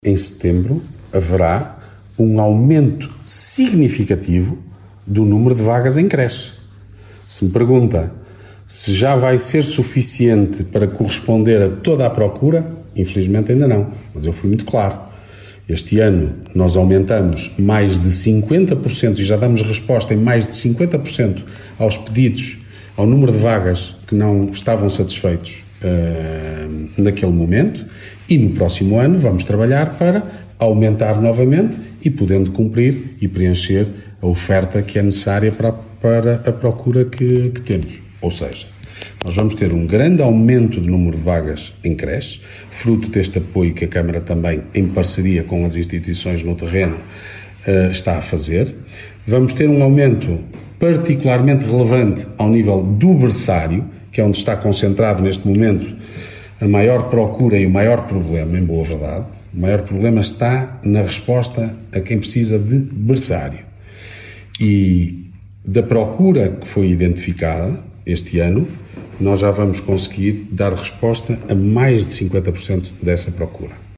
Em setembro haverá um aumento significativo do número de vagas em creche. Se me pergunta se já vai ser suficiente para corresponder a toda a procura, infelizmente ainda não, mas eu fui muito claro. Este ano nós aumentamos mais de 50% e já damos resposta em mais de 50% aos pedidos, ao número de vagas que não estavam satisfeitos naquele momento, e no próximo ano vamos trabalhar para aumentar novamente e podendo cumprir e preencher a oferta que é necessária para a procura que temos. Ou seja, nós vamos ter um grande aumento do número de vagas em creche, fruto deste apoio que a Câmara também, em parceria com as instituições no terreno, está a fazer. Vamos ter um aumento particularmente relevante ao nível do berçário, que é onde está concentrado neste momento a maior procura e o maior problema, em boa verdade. O maior problema está na resposta a quem precisa de berçário. E da procura que foi identificada este ano, nós já vamos conseguir dar resposta a mais de 50% dessa procura.